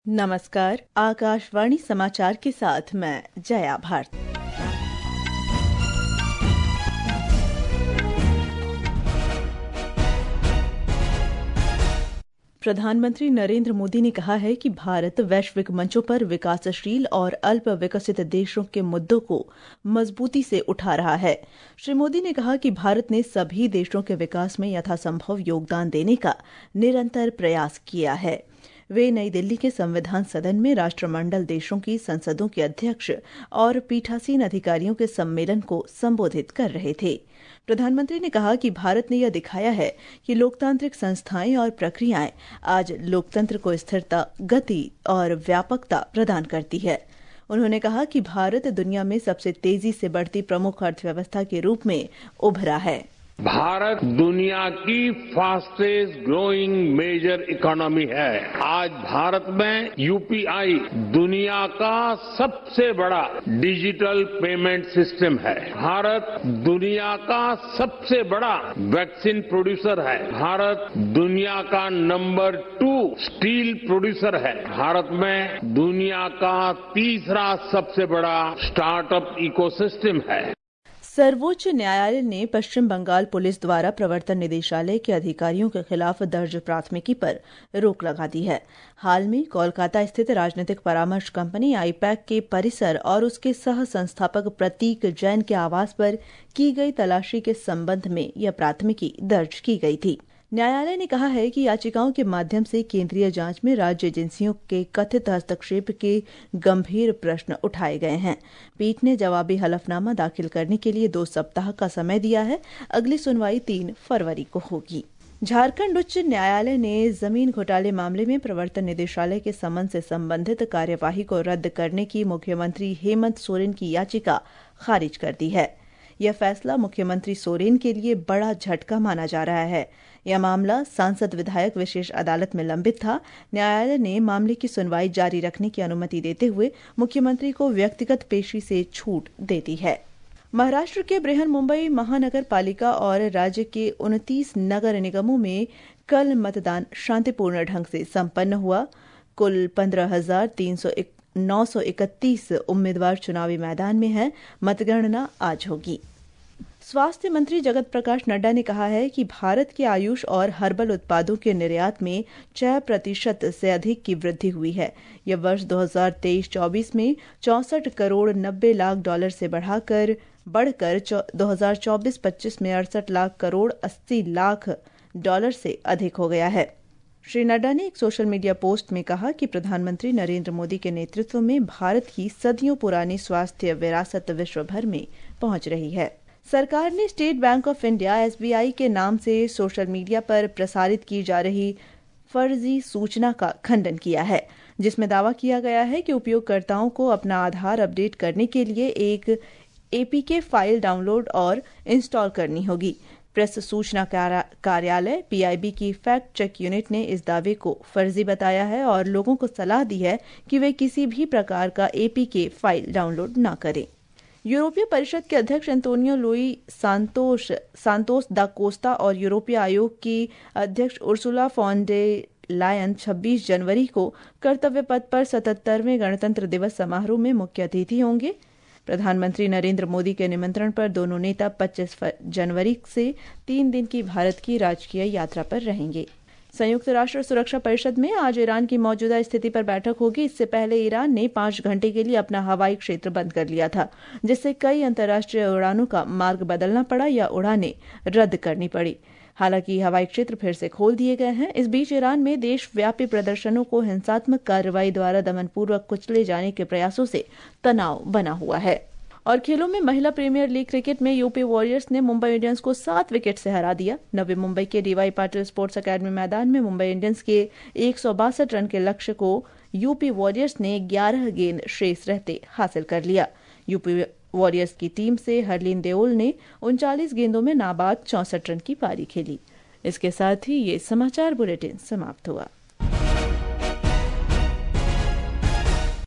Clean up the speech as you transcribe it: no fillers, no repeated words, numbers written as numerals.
नमस्कार, आकाशवाणी समाचार के साथ मैं जया भारती। प्रधानमंत्री नरेंद्र मोदी ने कहा है कि भारत वैश्विक मंचों पर विकासशील और अल्प विकसित देशों के मुद्दों को मजबूती से उठा रहा है। श्री मोदी ने कहा कि भारत ने सभी देशों के विकास में यथासंभव योगदान देने का निरंतर प्रयास किया है। वे नई दिल्ली के संविधान सदन में राष्ट्रमंडल देशों की संसदों के अध्यक्ष और पीठासीन अधिकारियों के सम्मेलन को संबोधित कर रहे थे। प्रधानमंत्री ने कहा कि भारत ने यह दिखाया है कि लोकतांत्रिक संस्थाएं और प्रक्रियाएं आज लोकतंत्र को स्थिरता, गति और व्यापकता प्रदान करती है। उन्होंने कहा कि भारत दुनिया में सबसे तेजी से बढ़ती प्रमुख अर्थव्यवस्था के रूप में उभरा है। भारत दुनिया की फास्टेस्ट ग्रोइंग मेजर इकोनॉमी है। आज भारत में यूपीआई दुनिया का सबसे बड़ा डिजिटल पेमेंट सिस्टम है। भारत दुनिया का सबसे बड़ा वैक्सीन प्रोड्यूसर है। भारत दुनिया का नंबर 2 स्टील प्रोड्यूसर है। भारत में दुनिया का तीसरा सबसे बड़ा स्टार्टअप इकोसिस्टम है। सर्वोच्च न्यायालय ने पश्चिम बंगाल पुलिस द्वारा प्रवर्तन निदेशालय के अधिकारियों के खिलाफ दर्ज प्राथमिकी पर रोक लगा दी है। हाल में कोलकाता स्थित राजनीतिक परामर्श कंपनी आईपैक के परिसर और उसके सह संस्थापक प्रतीक जैन के आवास पर की गई तलाशी के संबंध में यह प्राथमिकी दर्ज की गई थी। न्यायालय ने कहा है कि याचिकाओं के माध्यम से केंद्रीय जांच में राज्य एजेंसियों के कथित हस्तक्षेप के गंभीर प्रश्न उठाए गए हैं। पीठ ने जवाबी हलफनामा दाखिल करने के लिए 2 सप्ताह का समय दिया है। अगली सुनवाई 3 फरवरी को होगी। झारखंड उच्च न्यायालय ने जमीन घोटाले मामले में प्रवर्तन निदेशालय के समन से संबंधित कार्यवाही को रद्द करने की मुख्यमंत्री हेमंत सोरेन की याचिका खारिज कर दी है। यह फैसला मुख्यमंत्री सोरेन के लिए बड़ा झटका माना जा रहा है। यह मामला सांसद विधायक विशेष अदालत में लंबित था। न्यायालय ने मामले की सुनवाई जारी रखने की अनुमति देते हुए मुख्यमंत्री को व्यक्तिगत पेशी से छूट दे दी है। महाराष्ट्र के बृहन्मुंबई महानगर पालिका और राज्य के 29 नगर निगमों में कल मतदान शांतिपूर्ण ढंग से संपन्न हुआ। कुल 15,931 उम्मीदवार चुनावी मैदान में हैं। मतगणना आज होगी। स्वास्थ्य मंत्री जगत प्रकाश नड्डा ने कहा है कि भारत के आयुष और हर्बल उत्पादों के निर्यात में 6% से अधिक की वृद्धि हुई है। यह वर्ष 2023-24 में 64 करोड़ 90 लाख डॉलर से बढ़कर 2024-25 में 68 लाख करोड़ 80 लाख डॉलर से अधिक हो गया है। श्री नड्डा ने एक सोशल मीडिया पोस्ट में कहा कि प्रधानमंत्री नरेंद्र मोदी के नेतृत्व में भारत की सदियों पुरानी स्वास्थ्य विरासत विश्व भर में पहुंच रही है। सरकार ने State Bank of India SBI के नाम से सोशल मीडिया पर प्रसारित की जा रही फर्जी सूचना का खंडन किया है, जिसमें दावा किया गया है कि उपयोगकर्ताओं को अपना आधार अपडेट करने के लिए एक APK फाइल डाउनलोड और इंस्टॉल करनी होगी। प्रेस सूचना कार्यालय PIB की फैक्ट चेक यूनिट ने इस दावे को फर्जी बताया है और लोगों को सलाह दी है कि वे किसी भी प्रकार का APK फाइल डाउनलोड न करें। यूरोपीय परिषद के अध्यक्ष Antonio Luis Santos da Costa और यूरोपीय आयोग की अध्यक्ष उर्सुला फॉन डे लायन 26 जनवरी को कर्तव्य पथ पर 77वें गणतंत्र दिवस समारोह में मुख्य अतिथि होंगे। प्रधानमंत्री नरेंद्र मोदी के निमंत्रण पर दोनों नेता 25 जनवरी से 3 दिन की भारत की राजकीय यात्रा पर रहेंगे। संयुक्त राष्ट्र सुरक्षा परिषद में आज ईरान की मौजूदा स्थिति पर बैठक होगी। इससे पहले ईरान ने 5 घंटे के लिए अपना हवाई क्षेत्र बंद कर लिया था, जिससे कई अंतर्राष्ट्रीय उड़ानों का मार्ग बदलना पड़ा या उड़ानें रद्द करनी पड़ी। हालांकि हवाई क्षेत्र फिर से खोल दिए गए हैं। इस बीच ईरान में देशव्यापी प्रदर्शनों को हिंसात्मक कार्रवाई द्वारा दमनपूर्वक कुचले जाने के प्रयासों से तनाव बना हुआ है। और खेलों में महिला प्रीमियर लीग क्रिकेट में यूपी वॉरियर्स ने मुंबई इंडियंस को 7 विकेट से हरा दिया। नवी मुंबई के DY पाटिल स्पोर्ट्स अकेडमी मैदान में मुंबई इंडियंस के 162 रन के लक्ष्य को यूपी वॉरियर्स ने 11 गेंद शेष रहते हासिल कर लिया। यूपी वॉरियर्स की टीम से हरलीन देओल ने 39 गेंदों में नाबाद 64 रन की पारी खेली। इसके साथ ही ये समाचार बुलेटिन समाप्त हुआ।